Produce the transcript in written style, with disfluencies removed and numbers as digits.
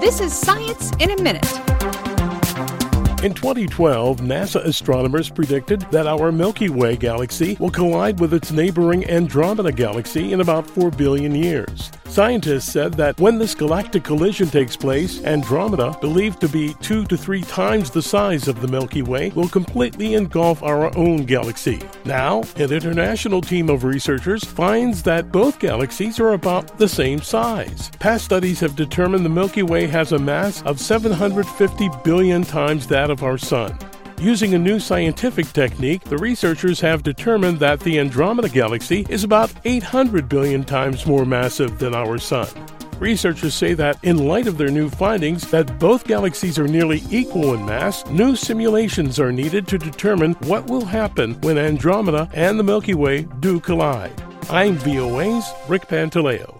This is Science in a Minute. In 2012, NASA astronomers predicted that our Milky Way galaxy will collide with its neighboring Andromeda galaxy in about 4 billion years. Scientists said that when this galactic collision takes place, Andromeda, believed to be 2 to 3 times the size of the Milky Way, will completely engulf our own galaxy. Now, an international team of researchers finds that both galaxies are about the same size. Past studies have determined the Milky Way has a mass of 750 billion times that of our Sun. Using a new scientific technique, the researchers have determined that the Andromeda galaxy is about 800 billion times more massive than our Sun. Researchers say that in light of their new findings that both galaxies are nearly equal in mass, new simulations are needed to determine what will happen when Andromeda and the Milky Way do collide. I'm VOA's Rick Pantaleo.